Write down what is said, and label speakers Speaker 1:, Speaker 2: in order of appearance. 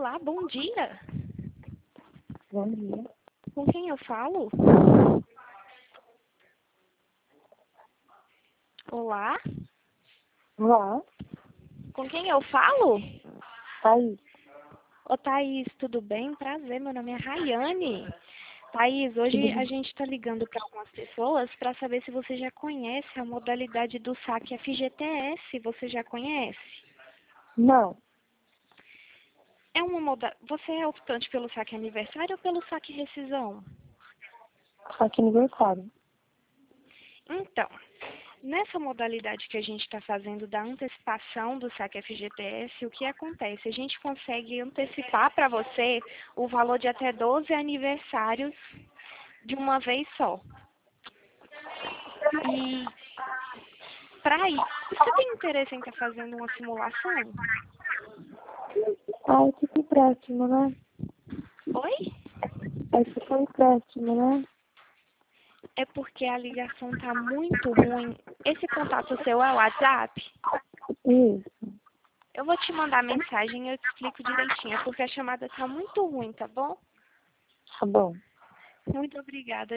Speaker 1: Olá, bom dia.
Speaker 2: Bom dia.
Speaker 1: Com quem eu falo? Olá,
Speaker 2: Olá,
Speaker 1: com quem eu falo?
Speaker 2: Thaís.
Speaker 1: Ô, Thaís, tudo bem? Prazer, meu nome é Rayane. Thaís,
Speaker 2: Tudo
Speaker 1: hoje a
Speaker 2: bem?
Speaker 1: gente está ligando para algumas pessoas para saber se você já conhece a modalidade do saque FGTS. Você já conhece?
Speaker 2: Não,
Speaker 1: É uma Você é optante pelo saque aniversário ou pelo saque rescisão?
Speaker 2: saque aniversário.
Speaker 1: Então, nessa modalidade que a gente está fazendo da antecipação do saque FGTS, o que acontece? A gente consegue antecipar para você o valor de até 12 aniversários de uma vez só. E para ir, você tem interesse em estar fazendo uma simulação?
Speaker 2: Ah, é tipo empréstimo, né?
Speaker 1: Oi?
Speaker 2: É tipo empréstimo, né?
Speaker 1: É porque a ligação tá muito ruim. Esse contato seu é o WhatsApp?
Speaker 2: Isso,
Speaker 1: Eu vou te mandar mensagem e eu te explico direitinho, porque a chamada tá muito ruim, tá bom?
Speaker 2: tá bom.
Speaker 1: Muito obrigada.